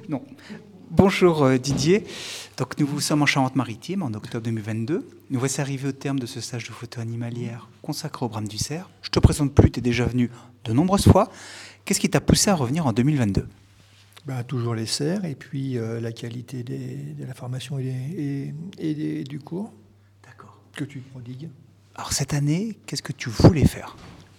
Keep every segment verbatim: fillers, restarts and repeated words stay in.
Non. Bonjour euh, Didier. Donc nous sommes en Charente-Maritime en octobre deux mille vingt-deux. Nous voici arrivés au terme de ce stage de photo animalière consacré au brame du cerf. Je te présente plus, tu es déjà venu de nombreuses fois. Qu'est-ce qui t'a poussé à revenir en deux mille vingt-deux? Bah, toujours les cerfs et puis euh, la qualité des, de la formation et, des, et, et des, du cours. D'accord. Que tu prodigues. Alors cette année, qu'est-ce que tu voulais faire?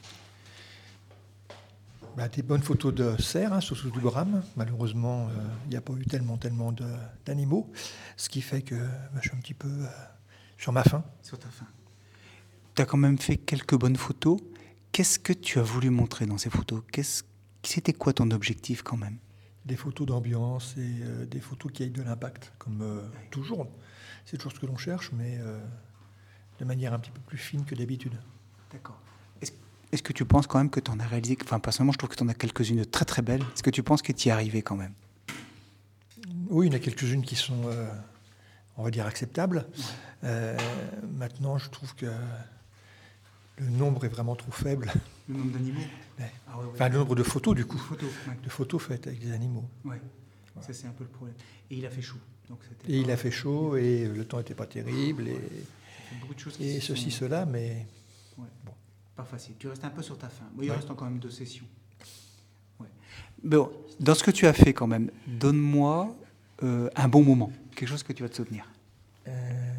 Bah, des bonnes photos de cerfs, hein, surtout du brame. Malheureusement, il euh, n'y a pas eu tellement, tellement de, d'animaux, ce qui fait que bah, je suis un petit peu euh, sur ma faim. Sur ta faim. Tu as quand même fait quelques bonnes photos. Qu'est-ce que tu as voulu montrer dans ces photos? Qu'est-ce, C'était quoi ton objectif quand même? Des photos d'ambiance et euh, des photos qui aient de l'impact, comme euh, oui. toujours. C'est toujours ce que l'on cherche, mais euh, de manière un petit peu plus fine que d'habitude. D'accord. Est-ce, est-ce que tu penses quand même que tu en as réalisé, enfin personnellement je trouve que tu en as quelques-unes de très très belles. Est-ce que tu penses que tu y es arrivé quand même? Oui, il y en a quelques-unes qui sont, euh, on va dire, acceptables. Ouais. Euh, maintenant, je trouve que le nombre est vraiment trop faible. Le nombre d'animaux ouais. Ah ouais, ouais. Enfin, le nombre de photos, du coup. De photos, ouais. De photos faites avec des animaux. Oui, ouais. Ça c'est un peu le problème. Et il a fait chaud. Donc et il a fait chaud et le temps n'était pas terrible. Et, beaucoup de choses qui et ceci, sont... cela, mais... Ouais. Bon. Pas facile. Tu restes un peu sur ta faim. Bon, il ouais. reste quand même deux sessions. Ouais. Bon, dans ce que tu as fait quand même, donne-moi euh, un bon moment. Quelque chose que tu vas te souvenir. Euh...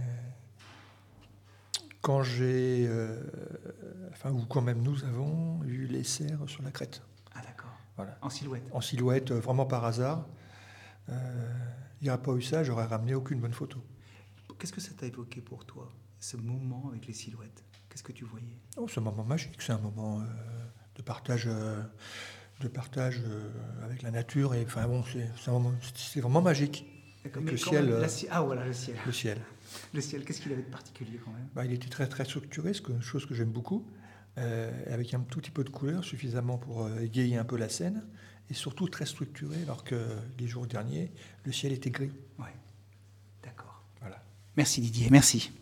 Quand j'ai... Euh... Enfin, ou quand même nous avons eu les cerfs sur la crête. Ah d'accord. Voilà. En silhouette. En silhouette, vraiment par hasard. Euh... Il n'y aurait pas eu ça, j'aurais ramené aucune bonne photo. Qu'est-ce que ça t'a évoqué pour toi, ce moment avec les silhouettes? Qu'est-ce que tu voyais? Oh, c'est un moment magique, c'est un moment euh, de partage, euh, de partage euh, avec la nature. Et, enfin, bon, c'est, c'est, un moment, c'est vraiment magique. Mais le ciel, même, la, ah voilà, le ciel. Le ciel. Le ciel, qu'est-ce qu'il avait de particulier quand même? Bah, il était très, très structuré, c'est une chose que j'aime beaucoup, euh, avec un tout petit peu de couleur, suffisamment pour euh, égayer un peu la scène. Et surtout très structuré, alors que les jours derniers, le ciel était gris. Oui, d'accord. Voilà. Merci Didier, merci.